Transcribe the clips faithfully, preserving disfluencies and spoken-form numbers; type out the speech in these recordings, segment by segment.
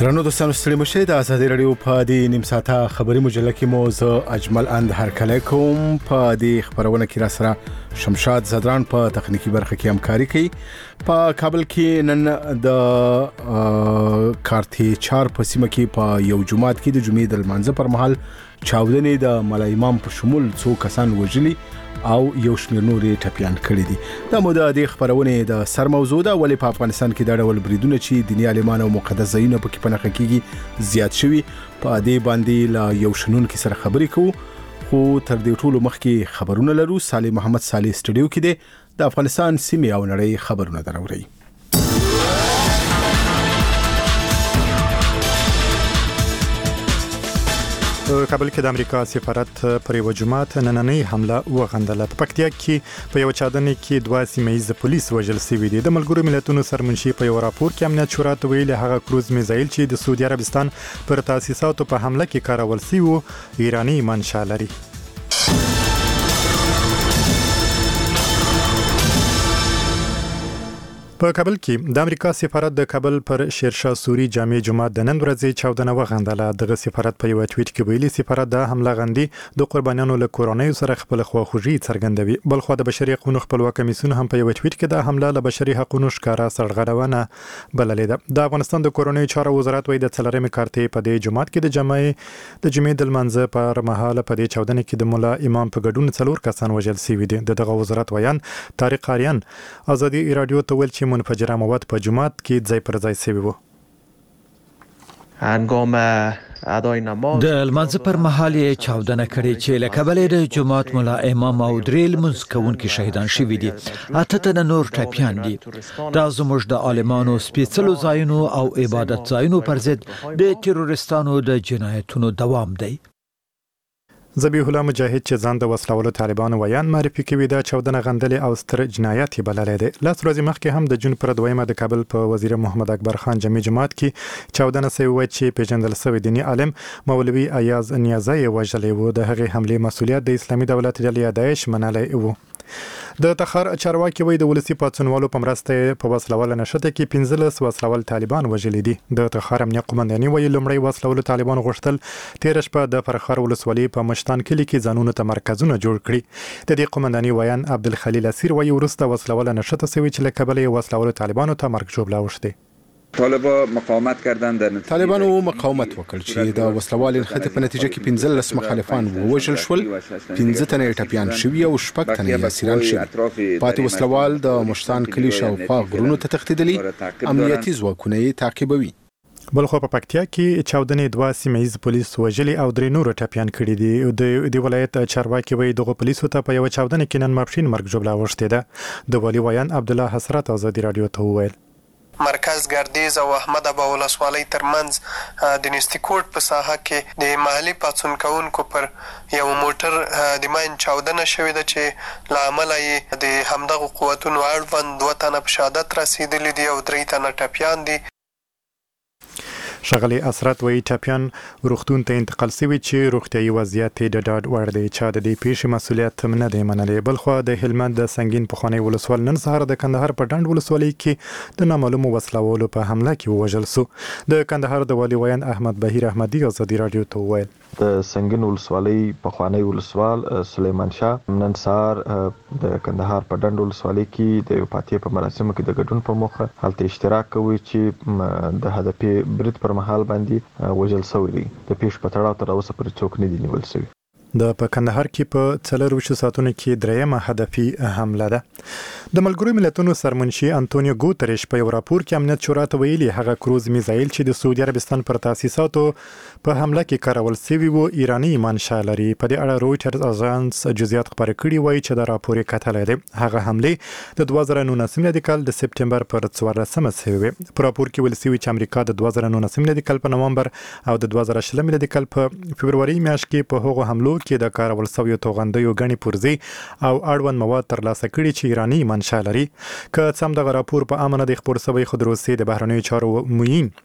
درنو دوستانو ستړي مشه د ازادي رادیو په دې نیم ساعته خبري مجله کې مو زه اجمل اند هرکلی کوم. په دې خبرونه کې را سره شمشاد زدران په تخنیکی برخه کې همکاري کوي. په کابل کې نن د کارتی چار په سیمه کې په یو جماعت کې د جمعې د لمانځه پر مهال چاودنې د ملا امام په شمول څو کسان وژلي او یو شمېر نورې ټپیان کړي دي. دا مو د دې خبرونې د سر موضوع ده. ولې په افغانستان کې د ډول بریدونه چې دیني عالمان او مقدس ځایونه پکې په نښه کېږي زیات شوي، په دې باندې له یو شنونکي سره خبرې کوو. خو تر دې ټولو مخکې خبرونه لرو. صالح محمد صالح سټډیو کې دی د افغانستان سیمې او نړۍ خبرونه دراوړي. په کابل کې د امریکا سفارت پر یو جماعت نننۍ حمله وغندله. په پکتیا کې په یو چاودنې کې دوه سیمه‌ییز پولیس وژل شوي دي. د ملګرو ملتونو سرمنشي په یو راپور کې امنیت شورا ته ویلي هغه کروز میزایل چې د سعودي عربستان پر تاسیساتو په حمله کې کارول شوی وو ایرانی منشأ لري. په کابل کې د امریکا سفارت د کابل پر شیرشاه سوري جامع جمعه د نن ورځې چاودنه وغندله. دغه سفارت په یو ټویټ کې ویلي سفارت د حمله غندي د قربانیانو له کورنۍ سره خپل خواخوږي څرګندوي. بلخو د بشري حقوقو خپلواک کمیسیون هم په یو ټویټ کې د حمله له بشري حقوقو ښکارا سرغړونه بللې ده. د افغانستان د کورنۍ چارو وزارت وایي د څلورمې کارتې په دې جمعات کې د جمعې د جمعې د لمانځه پر مهال په دې چاودنه کې د مولا امام په ګډون څلور کسان وژل شوي دي. دغه وزارت وایان طارق آریان ازادي رادیو ته ویل چې منفجره مواد په جماعت کې ځای پر ځای شوی وو. هنگام ادای نماز د لمانځه پر مهال یې چاودنه کړې چې له کبله د جماعت مولا امام او درې لمونځ کوونکي شهیدان شوي دي. اته تنه نور ټپیان دي. دا زموږ د عالمانو سپېڅلو ځایونو او عبادت ځایونو پر ضد د تروریستانو د جنایتونو دوام دی. ذبیح الله مجاهد چې ځان د وسلوالو طالبانو ویان معرفي کوي دا چاودنه غندلې او ستر جنایت یې بللی دی. لاس ورځې مخکې هم د جون پر دویمه د کابل په وزیر محمد اکبر خان جامع جماعت کې چاودنه شوې وه چې پیژندل شوی دیني عالم مولوي ایاز نیازی یې وژلی و. د هغې حملې مسؤلیت د اسلامي دولت ډلې داعش منلی و. د تخار چارواکي وایي د ولسي پاڅونوالو په مرسته په وسلواله نشته کې پنځلس وسلوال طالبان وژلي دي. د تخار امنیه قومنداني وایي لومړی وسلوالو طالبان غوښتل تېره شپه د فرخار ولسوالۍ په مشتان کلي کې ځانونو ته مرکزونه جوړ کړي. د دې قومنداني ویان عبدالخلیل اسیر وایي وروسته وسلواله نشته شوې چې له کبله یې وسلوالو طالبانو ته مرګ ژوبله اوښتې. طالبان مقاومت کردن در نتیجه طالبانو مقاومت وکړ چې د وسلوال نښتې په نتیجه کې پنځلس مخالفان ووژل شول، پنځه تنه ټپیان شوي او شپږ تنه اسیران شوي. پاتې وسلوال د مشتان کلي شاوخوا غرونو ته تښتېدلي، امنیتي ځواکونه یې تعقیبوي. بلخو په پکتیا کې چاودنې دوه سیمه‌ییز پولیس وژلي او درې نور ټپیان کړي دي. د ولایت چارواکي وایي دغه پولیسو ته په یو چاودنه کې نن ماپښین مرګ ژوبله اوښتې ده. د والي ویان عبدالله حسرت ازادي رادیو ته وویل مرکز ګردیز او احمد ابا ولسوالۍ ترمنځ د نستیکوټ په ساحه کې د محلي پاڅون کوونکو پر یو موټر د ماین چاودنه شوې ده چې له امله یې د همدغو قوتونو اړوند دوه تنه په شهادت رسېدلي دي او درې تنه ټپیان دي. ښاغلي اسرت وایي ټپیان روغتون ته انتقال شوي چې روغتیایي وضعیت یې د ډاډ وړ دی. چا د دې پیښې مسؤلیت هم نه دی منلی. بلخوا د هلمند د سنګین پخوانی ولسوال نن سهار د کندهار په ډنډ ولسوالۍ کې د نامعلومو وسلوالو په حمله کې ووژل شو. د کندهار د والي ویان احمد بهیر احمدي ازادي رادیو ته وویل د سنګین ولسوالۍ پخوانی ولسوال سلیمان شاه نن سهار د کندهار په ډنډ ولسوالۍ کې د یو فاتحې په مراسمو کې د ګډون په موخه هلته اشتراک کوي چې د هدفي برید پر مهال باندې وژل شوی دی. د پیښې په تړاو تر اوسه پورې څوک نه دي نیول شوي. د په کندهار کې په څلرویشتو ساعتونو کې دریمه هدفي حمله ده. د ملګرو ملتونو سرمنشي انټونیو ګوتریش په یو راپور کې امنیت شورا ته ویلي هغه کروز میزایل چې د سعودي عربستان پر تاسیساتو په حمله کې کارول شوي وو ایرانی منشأ لري. په دې اړه رویټرز اژانس جزئیات خبرې کړي وایي چې د راپور یې کتلی دی. هغه حملې د دوه زره نولسم میلادي کال د سپټمبر پر څوارلسمه شوې وې. په راپور کې ویل شوي چې امریکا د دوه زره نولسم میلادي کال په نومبر او د دوه زره شلم میلادي کال په فبروري میاشت کې په هغو حملو کې د کارول شویو توغندیو ګڼې پرزې او اړوند مواد ترلاسه کړي چې ایرانی منشأ لري. که څه هم دغه راپور په عامه نه دی خپور شوی، خو د روسیې د بهرنیو چارو معین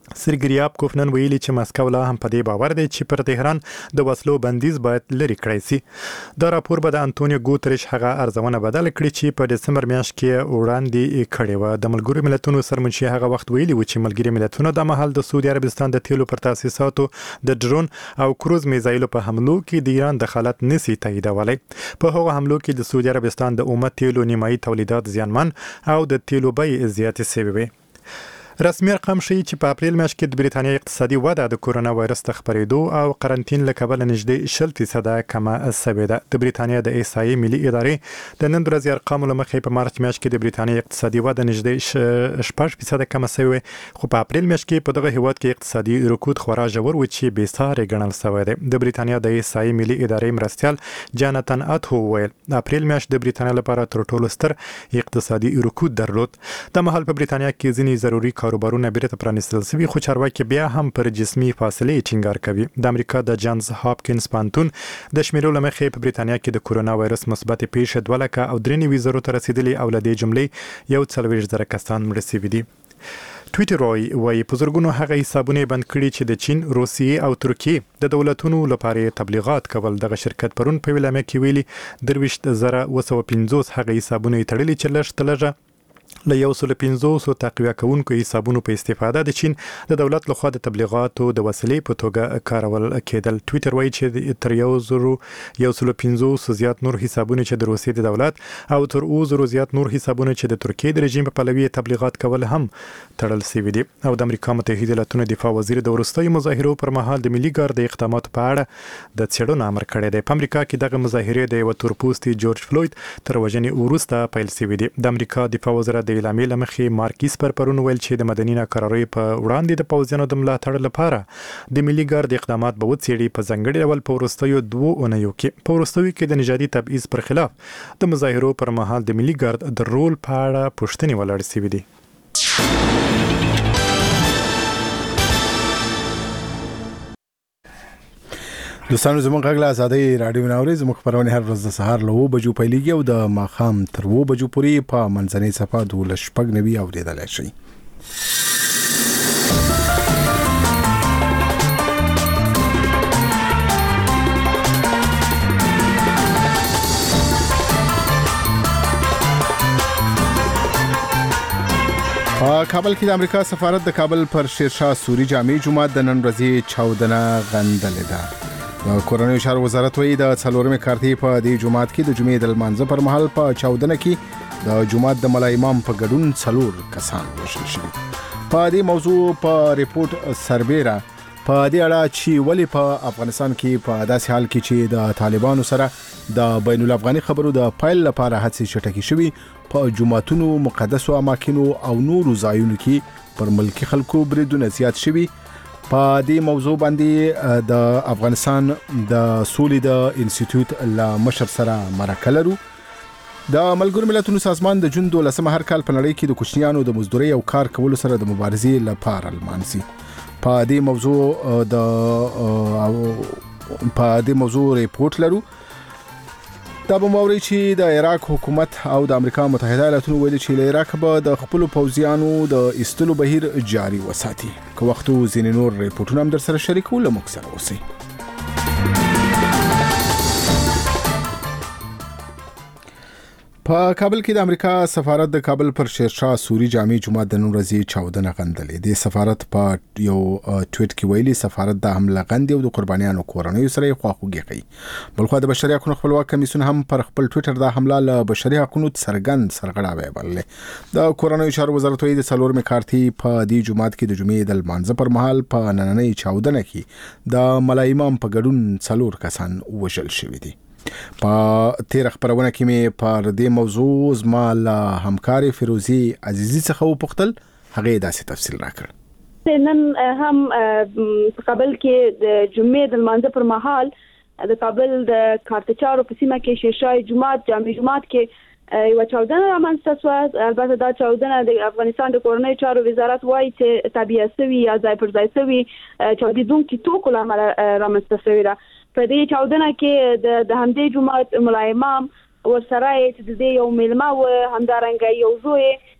سرګریابکوف نن ویلي چې مسکو لا هم په دې باور دی چې پر تهران د وسلو بندیز باید لري کړی شي. دا راپور به د انټونیو ګوتریش هغه ارزونه بدل کړي چې په دسمبر میاشت کې وړاندې کړي و. د ملګرو ملتونو سرمنشي هغه وخت ویلي و چې ملګري ملتونه د مهال د سعودي عربستان د تیلو پر تاسیساتو د ډرون او کروز میزایلو په حملو کې د ایران دخالت نسی تاییدولی. په هغه حملو کې د سعودي عربستان د اومه تیلو نیمایي تولیدات زیانمن او د تیلو بیې زیاتې شوې وي. رسمي ارقام ښیي چې په اپریل میاشت کې د بریتانیا اقتصادي وده د کورونا وایرس د خپرېدو او قرنطین له کبله نږدې شل فیصده کمه شوې ده. د بریتانیا د احصایې ملي ادارې د نن ورځې ارقامو له مخې په مارچ میاشت کې د بریتانیا اقتصادي وده نږدې شپږ فیصده کمه شوې، خو په اپریل میاشت کې په دغه هیواد کې اقتصادي رکود خورا ژور و چې بې ساري ګڼل شوی دی. د بریتانیا د احصایې ملي ادارې مرستیال جاناتن اتو وویل اپریل میاشت د بریتانیا لپاره تر ټولو ستر اقتصادي رکود درلود. د مهال په بریتانیا کې ځینې ضروري کاروبارونه بیرته پرانیستل شوي، خو چارواکي بیا هم پر جسمي فاصلې ټینګار کوي. د امریکا د جانز هاپکینز پانتون د شمیرو له مخې په بریتانیا کې د کورونا وایرس مثبت پیښې دوه لکه او درې نوي زرو ته رسیدلي او له دې جملې یو څلوېښت زره کسان مړه شوي دي. ټویټر وایي په زرګونو هغه حسابونه بند کړي چې د چین، روسیې او ترکیې د دولتونو لپاره تبلیغات کول. دغه شرکت پرون په ویلامه کې ویلي درویشت زره اوه سوه پنځوس هغه حسابونه یې تړلي چې لږ ته لږه له یو سل پنځوس تقویه کوونکو حسابونو په استفاده د چین د دولت لخوا د تبلیغاتو د وسیلې په توګه کارول کېدل. ټویټر وایي چې تر یو زرو یو سل پنځوس زیات نور حسابونه چې د روسیې د دولت او تر اوه زرو زیات نور حسابونه چې د ترکیې د رژیم په پلوي تبلیغات کول هم تړل شوي دي. او د امریکا متحده ایالاتونو دفاع وزیر د وروستیو مظاهرو پر مهال د ملي ګارد د اقداماتو په اړه د څېړنو امر کړی دی. په امریکا کې دغه مظاهرې د یو تورپوستي جورج فلوید تر وژنې وروسته پیل شوي دي. د امریکا دفاع وزیر د اعلامیې له مخې مارکیس پر پرون ویل چې د مدني ناکراریو په وړاندې د پوځیانو د ملاتړ لپاره د ملي ګارد اقدامات به وڅېړي. په ځانګړي ډول په وروستیو دوو اونیو کې په وروستیو کې د نژادي تبعیض پر خلاف د مظاهرو پر مهال د ملي ګارد د رول په اړه پوښتنې ولاړې شوې دي. دوستانو زموږ غږ له ازادۍ راډیو ناوري زموږ خپرونه هر ورځ د سهار له اوه بجو پیلېږي او د ماښام تر اوه بجو پورې په منځنۍ صفحه دولس شپږ نوي اورېدلی شئ. په کابل کې د امریکا سفارت د کابل پر شیرشاه سوري جامع جومات د نن ورځې چاودنه غندلې ده. د کورنیو چارو وزارت وایي د څلورمې کارتې په دې جومات کې د جمعې د لمانځه پر مهال په چاودنه کې د جومات د ملا امام په ګډون څلور کسان وژل شوي. په دې موضوع په ریپورت سربیره په دې اړه چې ولې په افغانستان کې په داسې حال کې چې د طالبانو سره د بین الافغاني خبرو د پایل لپاره هڅې چټکې شوي په جوماتونو، مقدسو اماکنو او نورو ځایونو کې پر ملکی خلکو بریدونه زیات شوي. په دې موضوع باندې د افغانستان د سولې د انسټیټیوټ له مشر سره مرکه لرو. د ملګرو ملتونو سازمان د جون دولسمه هر کال په نړۍ کې د کوچنیانو د مزدورۍ او کار کولو سره د مبارزې لپاره لمانځي. په دې موضوع د په دې موضوع ریپورت لرو. دا به موري چې د عراق حکومت او د امریکا متحده ایالاتونو ویلي چې له عراق به د خپل پوځیانو د ایستلو بهیر جاري وساتي. که وخت ځینې نور ریپورتونه هم در سره شریکو له موږ سره اوسئ. په کابل کې د امریکا سفارت د کابل پر شیرشاه سوري جامع جومات د نن ورځې چاودنه غندلې. د سفارت په یو ټویټ کې ویلي سفارت د حمله غندې او د قربانیانو کورنیو سره خواخوږي کوي. بلخو د بشري حقوقو خپلواک کمیسیون هم پر خپل ټویټر د حمله له بشري حقوقو څرګند سرغړاوی بللې. د کورنیو چارو وزارت وایي د څلورمې کارتې په دې جومات کې د جمعې د لمانځه پر مهال په نننۍ چاودنه کې د ملا امام په ګډون څلور کسان وژل شوي دي. په تیر خبرونه کې مې پر دې موضوع زما له همکاري فیروزي عزیزي څخه وپوښتل، هغه داسې تفصیل راکړ. نن هم په کابل کې د جمعې د لمانځه پر مهال د کابل د کارتچارو په سیمه کې شیرشاه جومات جامع جومات کې یو چاودنه رامنځته شوه. البته دا چاودنه د افغانستان د کورنیو چارو وزارت وایي چې طبیعي سوي یا ځای پر ځای سوي چاودیدونکي توکو له امله رامنځته شوې ده. په دې چاودنه کې د د همدې جومات ملا امام ورسره چې د دې یو میلمه و، همدارنګه یو زوی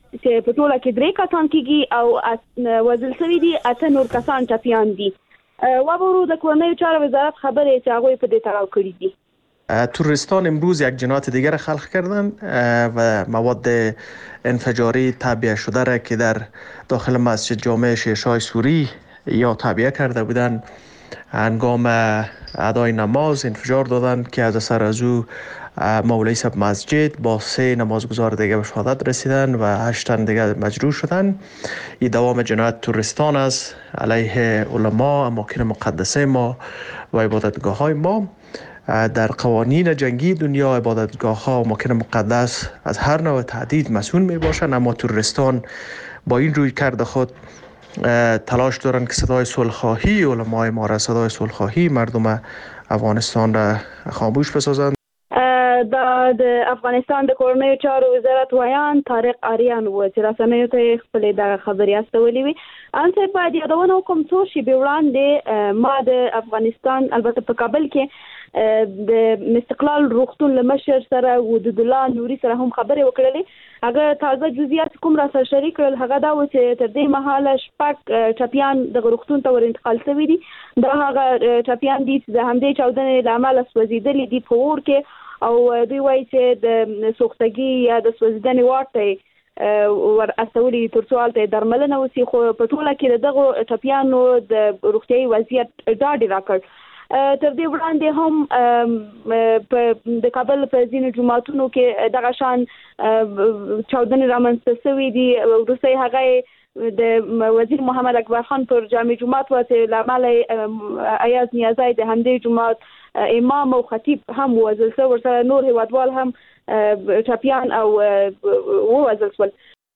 چې په ټوله کې درې کسان کېږي او وژل شوي دي اته نور کسان ټپیان دي. وابرو د کورنیو چارو وزارت خبره چې هغوی په دې تړاو کړي دي. تروریستان امروز یک جنایت دیگر خلق کردند و مواد انفجاری تعبیه شده را که در داخل مسجد جامع شیشای سوری یا تعبیه کرده بودند هنگام ادای نماز انفجار دادند که از اثر از او مولوی صاحب مسجد با سه نمازگزار دیگه به شهادت رسیدن و هشت تن دیگه مجروح شدن. این دوام جنایت تروریستان است علیه علما، اماکن مقدسه ما و عبادتگاه های ما. در قوانین جنگی دنیا عبادتگاه ها و اماکن مقدس از هر نوع تهدید مسئول می باشند، اما تروریستان با این روی کرده خود تلاش دارند که صدای صلح‌خواهی علمای ما را، صدای صلح‌خواهی مردم افغانستان را خاموش بسازند. دا د افغانستان د کورنیو چارو وزارت ویان طارق آریان و چې رسنیو ته خپلې دغه خبرې استولې وي. ان څه په دې یادونه وکم څو شېبې وړاندې ما د افغانستان البته په کابل کې د استقلال روغتون له مشر سره ودود الله نوري سره هم خبرې وکړلې. هغه تازه جزئیات کوم را سره شریک کړل. هغه دا و چې تر دې مهاله شپږ ټپیان د روغتون ته ور انتقال شوي دي. دا هغه ټپیان دي چې د همدې چاودنې له امله سوځېدلي دي په اور کې او دوی وایي چې د سوختګي یا د سوځېدنې واټ ته ور استولي تر څو هلته درملنه وسي، خو په ټوله کې د دغو ټپیانو د روغتیایي وضعیت ډاډ یې راکړ. تر دې وړاندې هم په د کابل په ځینو جوماتونو کې دغه شان چاودنې رامنځته شوي دي. وروسته هغه د وزیر محمد اکبر خان پر جامع جومات و چې له امله ایاز نیازی د همدې جومات امام او خطیب هم وژل شو، ورسره نور هیوادوال هم ټپیان او ووژل شول.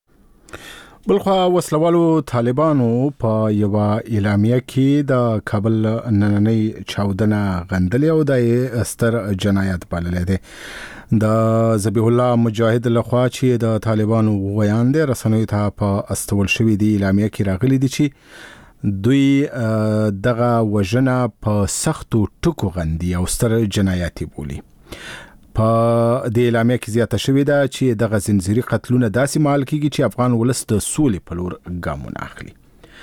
بلخوا وسلوالو طالبانو په یو اعلامیه کې د کابل نننۍ چاودنه غندلې او د ستر جنایت بللې ده. د ذبیح الله مجاهد لخوا چې د طالبانو ویان دي رسنیو ته په استول شوې دي اعلامیه کې راغلي دي چې دوی دغه وژنه په سختو ټکو غندي او ستر جنایت بولي. په د اعلامیه کې زیاته شوې ده چې دغه زنځیري قتلونه داسې مال کېږي چې افغان ولس د سولې په لور ګامونه اخلي.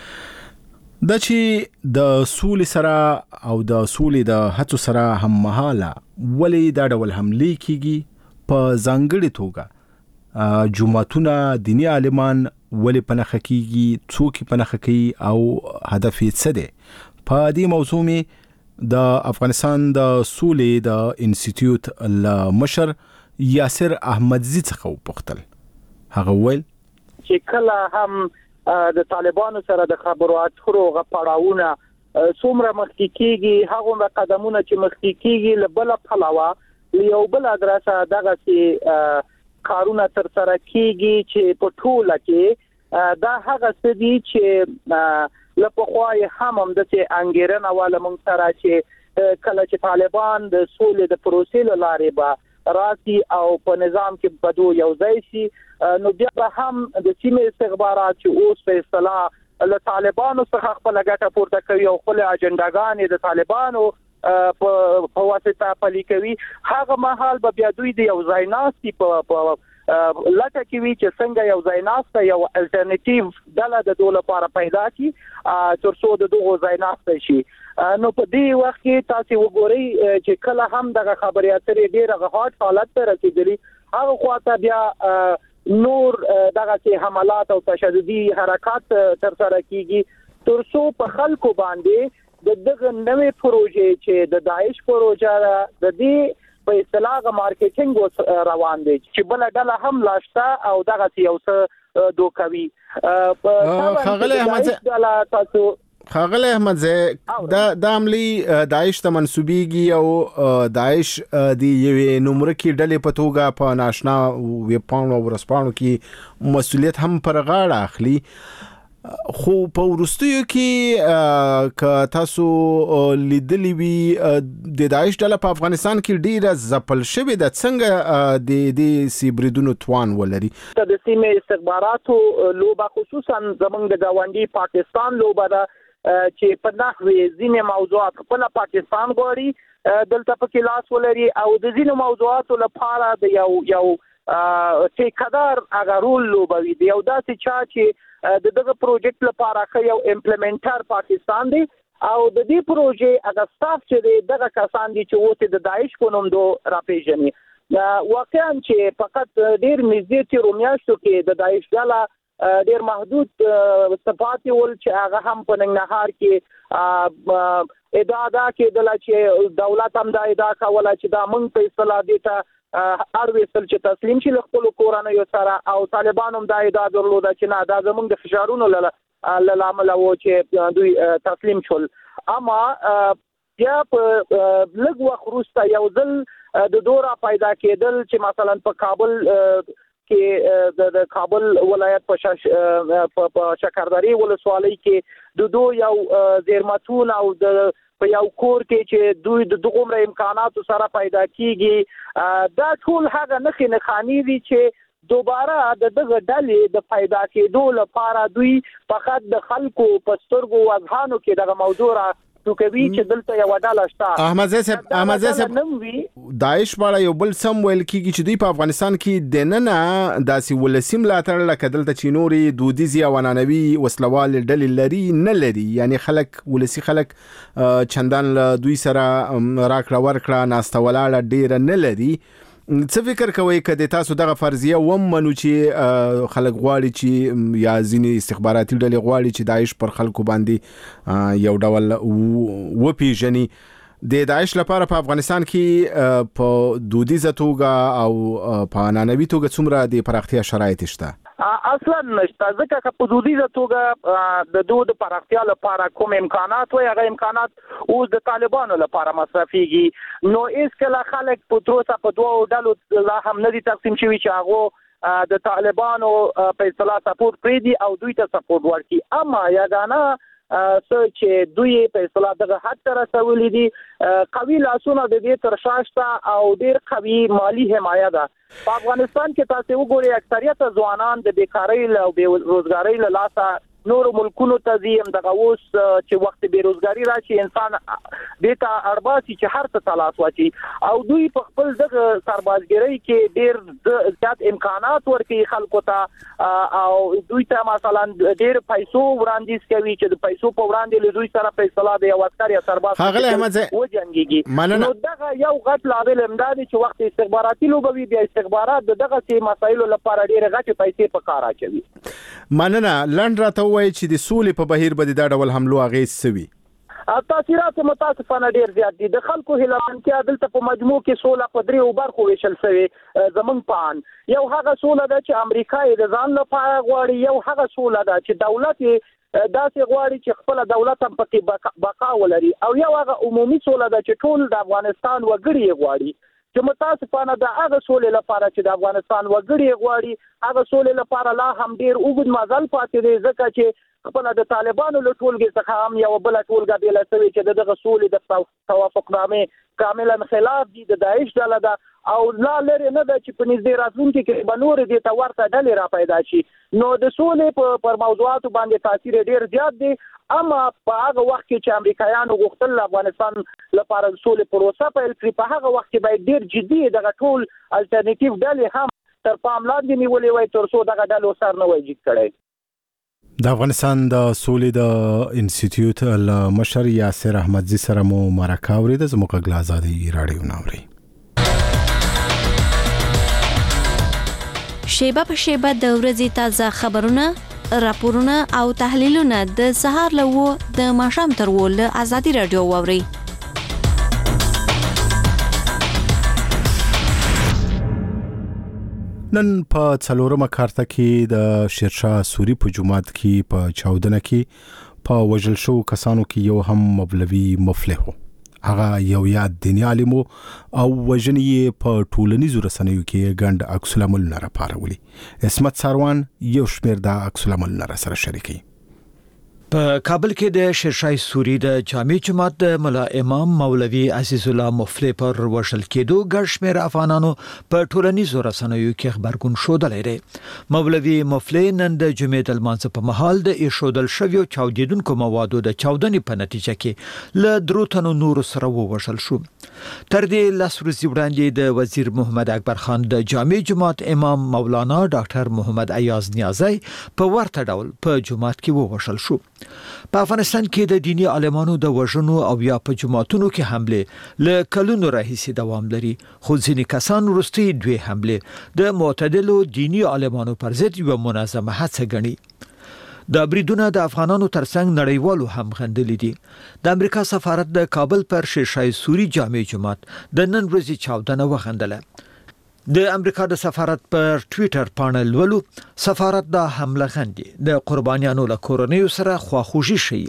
دا چې د سولې سره او د سولې د هڅو سره هم مهاله ولې دا ډول حملې کېږي، په ځانګړې توګه جوماتونه دیني عالمان ولې په نښه کېږي، څوک یې په نښه کوي او هدف یې څه دی. په دې موضوع مې د افغانستان د سولې د انسټیټیوټ له مشر یاسر احمدزي څخه وپوښتل. هغه وویل چې کله هم د طالبانو سره د خبرو اترو غپړاونه څومره مخکې کېږي، هغه قدمونه چې مخکې کېږي له بله پلوه یو بل ادرسه دغسې کارونه ترسره کېږي چې په ټوله کې دا هغه څه دي چې لپخوای هم هم د چې انګیرنه والا مونږ سره چې کله چې طالبان د سولې د پروسې لارې به راسي او په نظام کې بدو یو ځای شي، نو بیا به هم د سیمې استخبارات چې اوس په اصطلاح له طالبانو څخه خپل ګټه پورته کوي او خپل اجنډاګانې د طالبانو په واسطه پلي کوي، هغه مهال به بیا دوی د یو ځای ناستي په لکه کې وی چې څنګه یو ځای ناسته یو الټرنیټیو ډله د دوه لپاره پیدا کی تر څو د دوه ځای ناسته شي. نو په دې وخت کې تاسو وګورئ چې کله هم دغه خبرې اترې ډېر غاټ حالت ته رسیدلی، هغه خواته بیا نور دغه چې حملات او تشددي حرکات تر سره کیږي تر څو په خلکو باندې د دغه نوې پروژې چې د داعش پروژه د دې په اصطلاح مارکیټینګ روان دي چې بل ډله هم لاشته او دغه یو څه دوکوي. خغله احمد تاسو خغله احمد دا د عملی داعش ته منسوبيږي او داعش د یوې نمرکي ډلې په توګه په ناشنا ویب پاڼو او ورسپاڼو کې مسولیت هم پر غاړه اخلي. خو په ورستیو کې ک تاسو لیدلی وی د داعش ډله په افغانستان کې ډیره ځپل شوې ده، څنګه د دې سیبریدونو توان ولري؟ د سیمې استخباراتو لوبه خصوصا زمونږ د ګاونډي پاکستان لوبه ده چې په نحوی ځینې موضوعات خپل پاکستان غواړي دلته په کې لاس ولري او د ځینو موضوعاتو لپاره د یو یو ټیکدار هغه رول لوبوي دی او داسې چا چې د دغه پروژیکټ لپاره ښه یو امپلیمنټر پاکستان دی او د دې پروژې هغه سټاف چې دی دغه کسان دي چې اوس د داعش په نوم دو راپېژني. واقعا چې فقط ډېر نږدې تېرو میاشتو کې د داعش ډله ډېر محدود صفات ول چې هغه هم په ننګرهار کې ادعا دا کېدله چې دولت هم دا ادعا کوله چې دا موږ په اصطلاح دې ته اړوېستل چې تسلیم شي له خپلو کورنیو سره او طالبان هم دا ادعا درلوده چې نه دا زموږ د فشارونو له لامله و چې دوی تسلیم شول. اما بیا په لږ وخت وروسته یو ځل د دورا پیدا کېدل چې مثلا په کابل کې د کابل ولایت په شکردرې ولسوالۍ کې د دوه یو زیرمتون او د په یو کور کې چې دوی د دغومره امکاناتو سره پیدا کیږي دا ټول هغه نښې نښانې دي چې دوباره د دغه ډلې د پیدا کېدو لپاره دوی فقط د خلکو په سترګو او اذهانو کې دغه موضوع را توکوي چې دلته یو ډله شته. احمد صاحب احمد صاحب داعش باندې یو بل سم ویل کیږي چې دوی په افغانستان کې د نن داسې ولسی ملاتړ لکه دلته چې نوري دودیزي او عنعنوي وسلوال ډلې لري نه لري یعنی خلک ولسی خلک چندان دوی سره راکړه ورکړه ناسته ولاړه ډیره نه لري. څه فکر کوئ کله تاسو دغه فرضیه ومنو چې خلک غواړي چې یا ځینې استخباراتي ډلې غواړي چې داعش پر خلکو باندې یو ډول وپیژني د داعش لپاره په افغانستان کې په دودیزه توګه او په عنعنوي توګه څومره د پراختیا شرایط شته؟ اصلا نشته ځکه چې په دودیزه توګه د دوه د پراختیا لپاره کوم امکانات وي هغه امکانات اوس د طالبانو لپاره مصرفيږي نو هیڅ کله خلک په تروسه په دوه ډلو لا هم نه دي تقسیم شوي چې هغه د طالبانو په اصطلاح سپورټ پری دي او دوی ته سپورټ ورکړي. اما یاګانا څه چې دوی په اصطلاح دغه حد ته رسولي دي قوي لاسونه د دې تر شاشته او ډېر قوي مالی حمایت ده. په افغانستان کې تاسو وګورئ اکثریت ځوانان د بیکاری او بیروزګاری له لاسه نور ملکونو ته ځي دغه اوس چې وخت بیروزګاری راشي انسان دته اړباسي چې هر څه تلاش واچي او دوی په خپل دغه سربازګری کې ډېر زیات امکانات ورکړي خلکو ته او دوی ته مثلا ډېر پیسو وړاندیز کوي چې د پیسو په وړاندې له دوی سره په اصطلاح د یو عسکر یا سرباز و جنګيږي. نو دغه یو غټ لامل امدادي چې وخت استخباراتي لوبوي بیا استخبارات دغه سي مسایلو لپاره ډېر غټ پیسې په کار اچوي. مننه لند راته وایي چې د سولې په بهیر به د ډول حملو اغیز سوي تاثیرات متاسفانه ډیر زیات دي. د خلکو هیلمنتیا دلته په مجموع کې سوله په دریو برخو ویشل شوی. زمونږ پان یو هغه سوله ده چې امریکا یې د ځان لپاره غواړي یو هغه سوله ده چې دولت داسې غواړي چې خپل دولت هم پکې بقا ولري او یو هغه عمومي سوله ده چې ټول د افغانستان وګړي غواړي چې متاسفانه د هغه سولې لپاره چې د افغانستان وګړي غواړي هغه سولې لپاره لا هم ډیر اوږد مزل پاتې دی ځکه چې خپل د طالبانو له ټولګي څخه هم یو بل ټولګه بیل شوی چې دغه سولې د توافقنامې کاملا خلاف دي د داعش ډله ده او لا لري نه ده چې په نږدې راتلونکي کې به نور دې ته ورته ډلې را پیدا شي. نو د سولې پر موضوعاتو باندې تاثیر ډیر زیات دی. اما په هغه وخت کې چې امریکایانو غوښتل افغانستان لپاره سولې پروسه پیل کړي په هغه وخت کې باید ډیر جدي دغه ټول الټرنیټیو ډلې هم تر پام لاندې نیولې وای تر څو دغه ډلو سر نه وای جګ کړي. د افغانستان د سولې د انسټیټیوټ ل مشر یاسر احمدزي سره مو مرکه اورید زموږ غلا آزادي رادیو ناوري. شیبه په شیبه د ورځې تازه خبرونه راپورونه او تحلیلونه د سهار له و د ماښام تر و له آزادي رادیو واوري. نن په څلورمه کارته کې د شیرشاه سوري په جومات کې په چاودنه کې په وژل شو کسانو کې یو هم مولوي مفلح و. هغه یو یاد دیني عالم او وژنې په ټولنیزو رسنیو کې ګڼ عکس العملونه راپارولي. عصمت ساروان یو شمېر د عکس العملونه را سره شریکي. په کابل کې د شیرشاه سوري د جامع جماعت د ملا امام مولوي عزیز الله مفلح پر وشل کېدو ګڼ شمېر افغانانو په ټولنیزو رسنیو کې خبرګون ښودلی دی. مولوي مفلح نن د جمعې د لمانځه په مهال د ایښودل شویو چاودیدونکو موادو د چاودنې په نتیجه کې له درو تنو نورو سره ووژل شو. تر دې لس ورځې وړاندې د وزیر محمد اکبر خان د جامع جماعت امام مولانا ډاکټر محمد ایاز نیازی په ورته ډول په جماعت کې ووژل شو. په افغانستان کې د دینی عالمانو د وژنو او یا په جماعتونو کې حمله ل کلونو راهیسې دوام لري، خو ځینې کسان وروستي دوی حمله د معتدلو دینی عالمانو پر ضد یو منظمه هڅه ګڼي. د بریدونو د افغانانو ترڅنګ نړیوالو هم غندلې دي. د امریکا سفارت د کابل پر شیرشاه سوري جامع جماعت د نن ورځې چاودنه وغندله. د امریکا د سفارت پر ټوئیټر پاڼه لولو سفارت د حمله غندي د قربانیانو له کورنیو سره خواخوږي شي.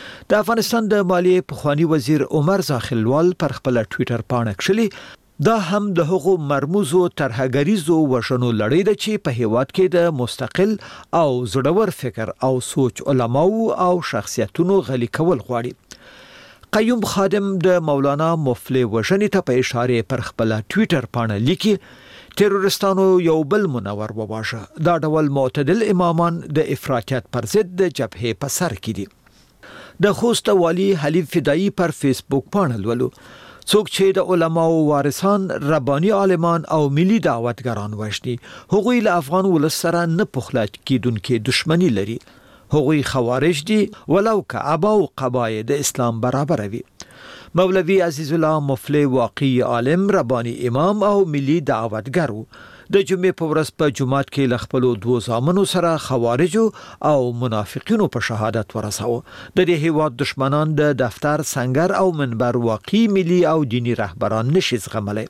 د افغانستان د مالیې پخوانی وزیر عمر زاخیلوال پر خپل ټوئیټر پاڼه کښلي دا هم د هغو مرموزو ترهګریزو وژنو لړۍ ده چې په هیواد کې د مستقل او زړور فکر او سوچ علماو او شخصیتونو غلي کول غواړي. قیوم خادم د مولانا مفلی وژنې ته په اشاره پر خپل ټوئیټر پاڼه لیکي تروریستانو یو بل منور وواژه. دا ډول معتدل امامان د افراطیت پر ضد د جبهې په سر کې دي. د خوست والی حلیف فدایی پر فیسبوک پاڼه لولو څوک چې د علماو وارثان، رباني عالمان او ملي دعوتګران وژني هغوی له افغان ولس سره نه پخلا کېدونکې دشمنی لري. هغوی خوارج دي ولو که ابا او قبای د اسلام برابر وي. مولوی عزیز الله مفلی واقعي عالم، رباني امام او ملي دعوتګر د جمعې په ورځ په جماعت کې ل خپل دوه زامنو سره خوارجو او منافقینو په شهادت ورساوه. د دې هیواد دشمنان د دفتر، سنگر او منبر واقعي ملي او دینی رهبران نشي زغملی.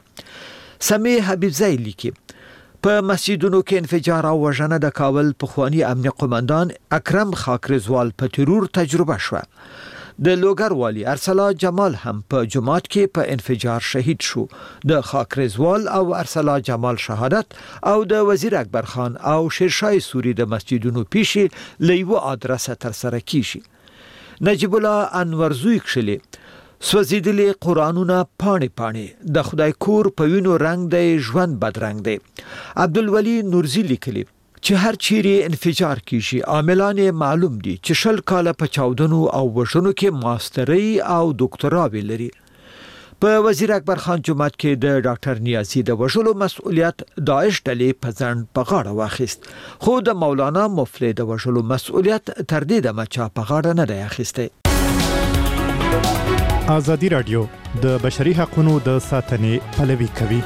سمی حبیبزی لیکي په مسجدونو کې انفجار او وژنه د کابل پخوانی امنیه قومندان اکرم خاکرزوال په ترور تجربه شوه. د لوګر والی ارسلا جمال هم په جماعت کې په انفجار شهید شو. د خاکرزوال او ارسلا جمال شهادت او د وزیر اکبر خان او شیرشاه سوري د مسجدونو پیشي لیو ادرسه تر سره کیشي. نجیب الله انورزوی کښلی سوځیدلې قرانونه پاڼې پاڼې د خدای کور په وینو رنگ دی، ژوند بدرنګ دی. عبدالولی نورزی لیکلی چې هر چیرې انفجار کیږي عاملان معلوم دي چې شل کاله په چاودنو او وژنو کې ماستري او ډاکټراوي لري. په وزیر اکبر خان جماعت کې د ډاکټر نیازی د وژلو مسؤلیت داعش ډلې په ځان په غاړه واخیست، خو د مولانا مفلی د وژلو مسؤلیت تر دې د مچا په غاړه نه دی اخیستی. ازادي رادیو د بشري حقوقو د ساتنې پلوي کوي.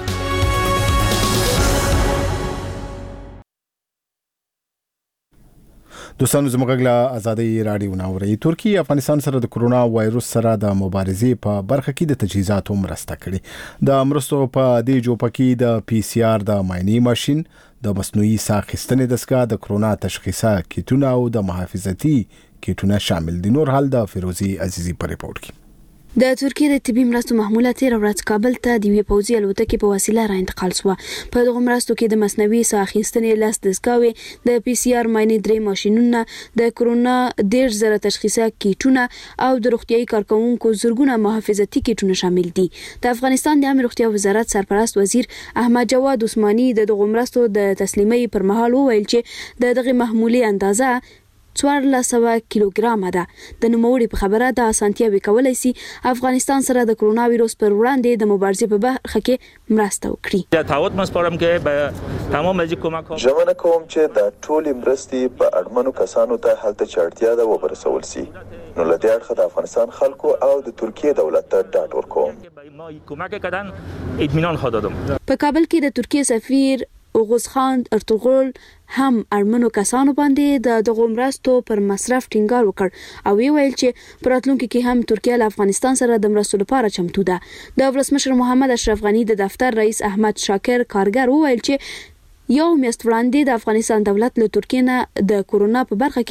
دوستانو زموږ له ازادي رادیو ناوړي ترکیه افغانستان سره د کرونا وایروس سره د مبارزې په برخه کې د تجهیزاتو مرسته کړې. د مرستو په دې جوړ کې د پی سی آر د مایني ماشين، د مصنوعي ساه اخیستنې دستګاه، د کرونا تشخیصا کیټونه او د محافظتي کیټونه شامل دي. نور حال د فیروزي عزیزي په ریپورت کې. د ترکیه د طبي مرستو محموله تیر ورځ کابل ته د یوې پوځي الوتکې په وسیله را انتقال شو. په دغه مرستو کې د مصنوعي ساه اخیستنې لاس دستګاوې، د پی سی آر مایني درې ماشینونه، د کرونا ډیر زره تشخیصا کیټونه او د روغتيایي کارکونکو زرګونه محافظتي کیټونه شامل دي. د افغانستان د عامه روغتیا وزارت سرپرست وزیر احمد جواد عثماني د دغه مرستو د تسلیمۍ پر مهال وویل چې د دغه محمولي اندازه څوارلس سوه کیلوګرام ده. د نوموړي په خبره د اسانتیاوي کولای شي افغانستان سره د کرونا وایروس پر وړاندې د مبارزې په برخه کې مرسته وکړي. تعهد مسپارم کې به تمام ملي کومک ژمنه کوم چې د ټولې مرستې په اړمنو کسانو ته هلته چړتیا ده وبرسول شي. نو له دې اړخه د افغانستان خلکو او د ترکیه دولت ته ډاډ ورکوم. کومک کردن اطمینان خو دادم. په کابل کې د ترکیه سفیر اوغوز خان ارتغرل هم اړمنو کسانو باندې د دغه مرستو پر مصرف ټینګار وکړ او ویل چې په راتلونکي کې هم ترکیه له افغانستان سره د مرستو لپاره چمتو ده. د ولسمشر محمد اشرف غنی د دفتر رئیس احمد شاکر کارګر وویل چې یو میاشت وړاندې د افغانستان دولت له ترکیه نه د کورونا په برخه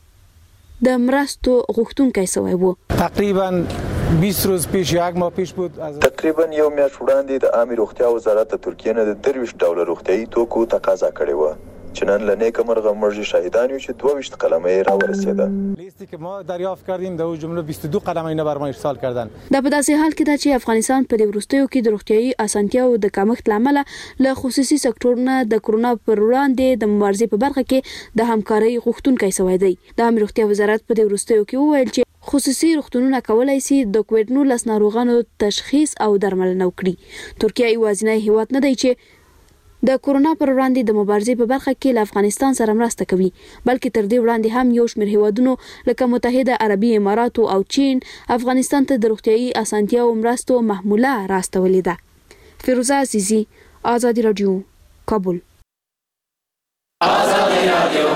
کې د مرستو غوښتونکی شوی وو. تقریبا بیست روز پیش یک ماه پیش بود از تقریبا یو میاشت وړاندې د عامه روغتیا وزارت د ترکیه نه د درویشت ډول روغتيایي توکو تقاضا کړې و چې نن لنې کمرغه مرجي شاهدان یو چې دوه ویشت قلمه را ورسېده. لیستی که ما دریافت کردیم د جمله بیست و دو قلمه اینا بر ما ارسال کردن. دا په داسې حال کې ده چې افغانستان په دې وروستیو کې د روغتيایي اسانتیاو د کمښت لامل له خصوصي سکتورونو د کرونا پر وړاندې د مبارزې په برخه کې د همکارۍ غوښتونکي شوی دی. د عامه روغتیا وزارت په دې وروستیو کې وویل چې خصوصي روغتونونه کولای شي د کووډ نولس ناروغانو تشخیص او درملنه وکړي. ترکیه یوازینی هیواد نه دی چې د کورونا پر وړاندې د مبارزې په برخه کې له افغانستان سره مرسته کوي، بلکې تر دې وړاندې هم یو شمېر هیوادونو لکه متحده عربي اماراتو او چین افغانستان ته د روغتیايي اسانتیاو مرستو محموله راستولې ده. فیروزه عزیزی، آزادی رادیو، کابل. آزادی رادیو.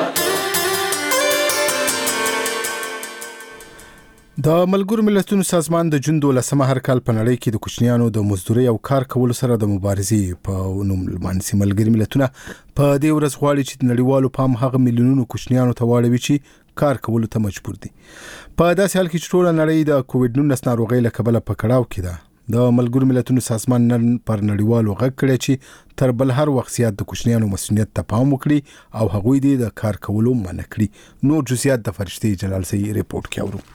د ملګرو ملتونو سازمان د جون دولسمه هر کال په نړۍ کې د کوچنیانو د مزدوري او کار کولو سره د مبارزې په نوم لمانځي. ملګري ملتونه په دې ورځ غواړي چې د نړیوالو پام هغه میلیونونو کوچنیانو ته واړوي چې کار کولو ته مجبور دي. په داسې حال کې چې ټول نړۍ د کووډ نولس ناروغۍ له کبله په کړاو کې ده، د ملګرو ملتونو سازمان نن پر نړیوالو غږ کړی چې تر بل هر وخت زیات د کوچنیانو مسؤلیت ته پام وکړي او هغوی د کار کولو منع کړي. نور جزئیات د فرشتي جلالسي ریپورت کې اورو.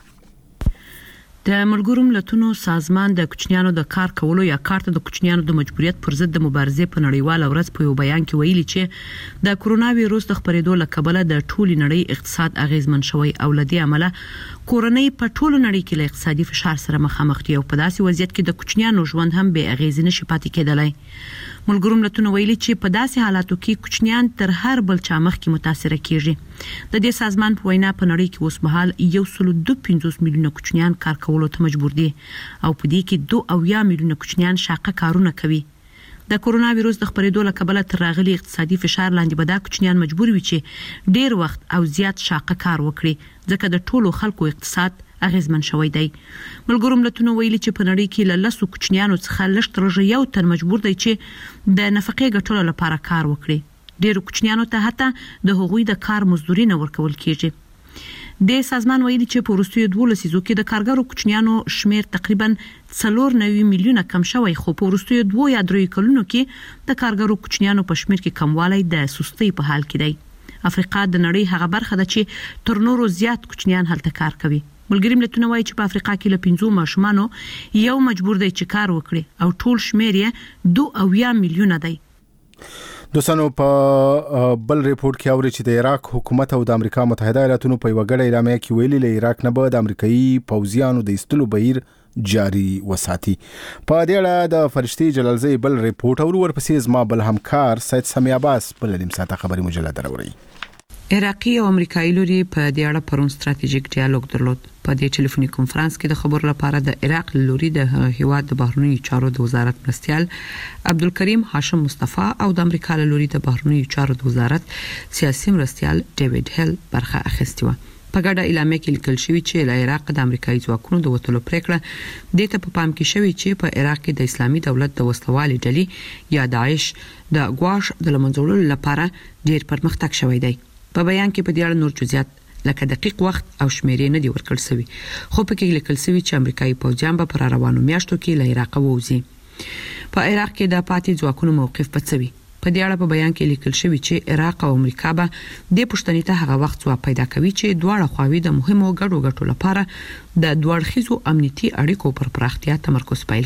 د ملګرو ملتونو سازمان د کوچنیانو د کار کولو یا کار ته د کوچنیانو د مجبوریت پر ضد د مبارزې په نړیواله ورځ په یو بیان کې ویلي چې د کورونا وایروس د خپرېدو له کبله د ټولي نړۍ اقتصاد اغیزمن شوی او لدی عمله کورنۍ په ټولو نړۍ کې له اقتصادي فشار سره مخامخ دي او په داسې وضعیت کې د کوچنیانو ژوند هم به اغیز نشي پاتې کېدلای. ملګرو ملتونو ویلي چې په داسې حالاتو کې کوچنیان تر هر بل چا مخکې متاثر کیږي. د دې سازمان په وینا په نړۍ کې اوس مهال یو سل دوه پنځوس میلیونه کوچنیان کار کولو ته مجبور دي او په دې کې دوه اویا میلیونه کوچنیان شاقه کارونه کوي. د کورونا وایروس د خپرېدو له کبله تر راغلي اقتصادي فشار لاندې به دا کوچنیان مجبور وي چې ډیر وخت او زیات شاقه کار وکړي ځکه د ټولو خلکو اقتصاد اغیزمن شوی دی. ملګرو ملتونو ویلي چې په نړۍ کې له لسو کوچنیانو څخه لږ تر لږه یو تن مجبور دی چې د نفقې ګټلو لپاره کار وکړي. ډیرو کوچنیانو ته حتی د هغوی د کار مزدوري نه ورکول کیږي. د سازمان ویلي چې په وروستیو دوه لسیزو کې د کارګرو کوچنیانو شمیر تقریبا څلور نوي میلیونه کم شوی، خو په وروستیو دوه یا درې کلونو کې د کارګرو کوچنیانو په شمیر کې کموالی د سستۍ په حال کې دی. افریقا د نړۍ هغه برخه ده چې تر نورو زیات کوچنیان هلته کار کوي. ملګري ملتونه وایي چې په افریقا کې له پنځو ماشومانو یو مجبور دی چې کار وکړي او ټول شمیر یې دوه اویا میلیونه دی. دوستانو په بل ریپورت کې اوري چې د عراق حکومت او د امریکا متحده ایالاتونو په یو غړ اعلامیه کې ویلي له عراق نه به د امریکایي پوځیانو د ایستلو بهیر جاری وساتي. په دې اړه د فرشتي جلالزی بل ریپورت او ورپسې زما بل همکار سید سمی عباس بل نیم ساعته خبري مجله دروړي. عراقي او امریکایي لوري په دې اړه پرون ستراتیژیک ډیالوګ درلود. په دې ټلیفوني کنفرانس کې د خبرو لپاره د عراق لوري د هیواد د بهرنیو چارو د وزارت مرستيال عبدالکریم هاشم مصطفی او د امریکا لوري د بهرنیو چارو د وزارت سیاسي مرستيال ډیوډ هیل برخه اخیستې و. په ګډه اعلامیه کې لیکل شوی چې له عراق د امریکایي ځواکونو د وټلو پریکړه د ته په پام کې شوی چې په عراق کې د اسلامي دولت د وسلوالي ډلې یا داعش د غواش د لمنځولو لپاره ډیر پرمختګ شوی دی. په بیان کې په دې اړه نور جزئیات لکه دقیق وخت او شمیرې نه دی ورکړل شوی، خو په کې لیکل شوی چې امریکایي پوځیان به پر روانو میاشتو کې له عراق ووځي. په عراق کې د پاتې ځواکونو موقف پڅوي. په دې اړه په بیان کې لیکل شوی چې عراق او امریکا به د پښتنې ته هغه وخت ځواب پیدا کوي چې دواړه خواوې د مهمو ګډو ګټو لپاره د دوړخیزو امنیتي اړیکو پر پراختیا تمرکز پیل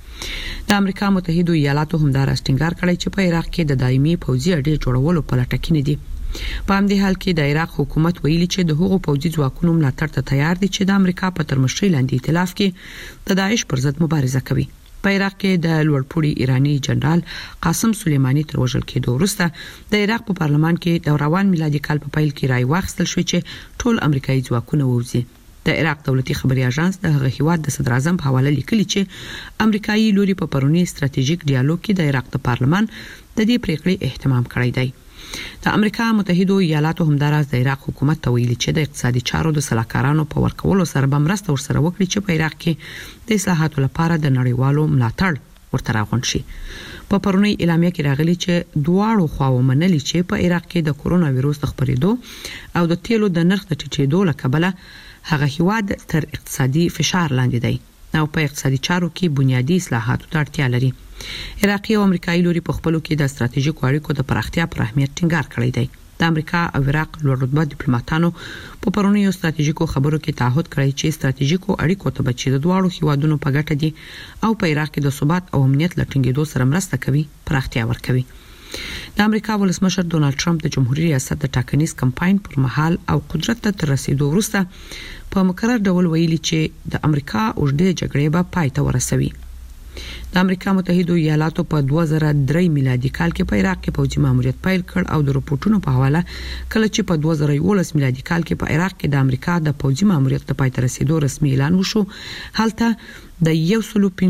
کړي. د امریکا متحده ایالاتو هم دا راستنګار کړی چې په عراق کې د دایمي پوځي اډې جوړولو په لټه کې نه دي. په همدې حال کې د عراق حکومت ویلي چې د هغو پوځي ځواکونو ملاتړ ته تیار دي چې د امریکا په ترمشرۍ لاندې ائتلاف کې د داعش پر ضد مبارزه کوي. په عراق کې د لوړپوړي ایرانی جنرال قاسم سلیمانی تر وژل کېدو وروسته د عراق په پارلمان کې د روان میلادي کال په پیل کې رای واخیستل شو چې ټول امریکایي ځواکونه ووځي. د عراق دولتي خبري اژانس د هغه هیواد د صدر اعظم په حواله لیکلي چې امریکایي لوري په پرونی ستراتیژیک ډیالوګ کې د عراق د پارلمان د دې پریکړې اهتمام کړی دی. د امریکا متحده ایالاتو همداراز د عراق حکومت ته ویلي چې د اقتصادي چارو د صلاحکارانو په ورکولو سره به مرسته ورسره وکړي چې په عراق کې د اصلاحاتو لپاره د نړیوالو ملاتړ ورته راغونډ شي. په پرونی اعلامیه کې راغلي چې دواړو خواو منلي چې په عراق کې د کورونا وایروس د خپرېدو او د تیلو د نرخ د ټیټېدو لکبله هغه هیواد تر اقتصادي فشار لاندې دی او په اقتصادي چارو کې بنیادی اصلاحاتو ته اړتیا لري. عراقي او امریکایي لوري په خپلو کې د ستراتیژیکو اړیکو د پراختیا پر اهمیت ټینګار کړی دی. د امریکا او عراق لوړ رتبه ډیپلوماټانو په پرونیو ستراتیژیکو خبرو کې تعهد کړی چې ستراتیژیکو اړیکو ته بچي د دواړو هیوادونو په ګټه دي او په عراق کې د ثبات او امنیت لټینګېدو سره مرسته کوي، پراختیا ورکوي. د امریکا ولسمشر ډونالد ټرمپ د جمهوریت ریاست د ټاکنیز کمپاین پر مهال او قدرت ته تر رسیدو وروسته په مقرر ډول ویلي چې د امریکا اوږدې جګړې به پای ته ورسوي. د امریکا متحده ایالاتو په دوه زره درې میلادي کال کې په عراق کې پوځي ماموریت پیل کړ او د رپورټونو په حواله کله چې په دوه زره یولس میلادي کال کې په عراق کې د امریکا د پوځي ماموریت د پای ته رسیدو رسمي اعلان وشو، هلته د یو سلو